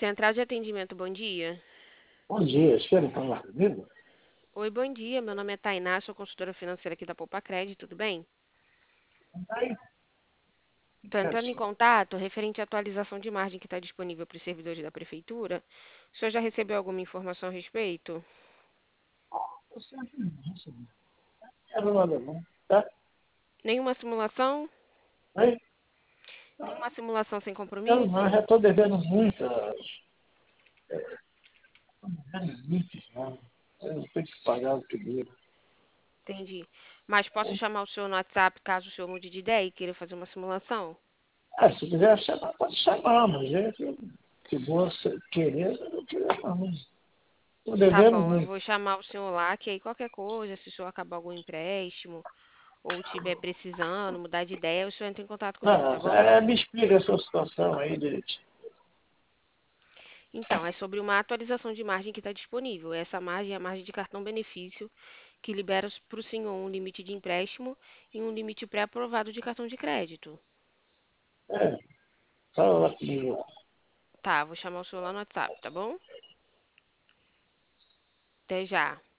Central de atendimento, bom dia. Bom dia, espera falar comigo? Oi, bom dia. Meu nome é Tainá, sou consultora financeira aqui da Poupa Crédito, tudo bem? Aí, Estou quero entrando em só. contato referente à atualização de margem que está disponível para os servidores da Prefeitura. O senhor já recebeu alguma informação a respeito? Eu sempre não recebi. Quero nada não, tá? Nenhuma simulação? Aí, Nenhuma simulação sem quero não, compromisso? já estou devendo muitas, limites, não. Eu tenho que pagar o primeiro. Entendi. Mas posso chamar o senhor no WhatsApp caso o senhor mude de ideia e queira fazer uma simulação? Se quiser chamar, pode chamar, mas se você querer, eu não queria não. Estou Tá devendo bom, eu muito. vou chamar o senhor lá, que aí qualquer coisa, se o senhor acabar algum empréstimo ou estiver precisando mudar de ideia, o senhor entra em contato comigo, tá Não, bom? me explica a sua situação aí direitinho. Então, é sobre uma atualização de margem que está disponível. Essa margem é a margem de cartão benefício, que libera para o senhor um limite de empréstimo e um limite pré-aprovado de cartão de crédito. É, fala lá comigo. Tá, vou chamar o senhor lá no WhatsApp, tá bom? Até já.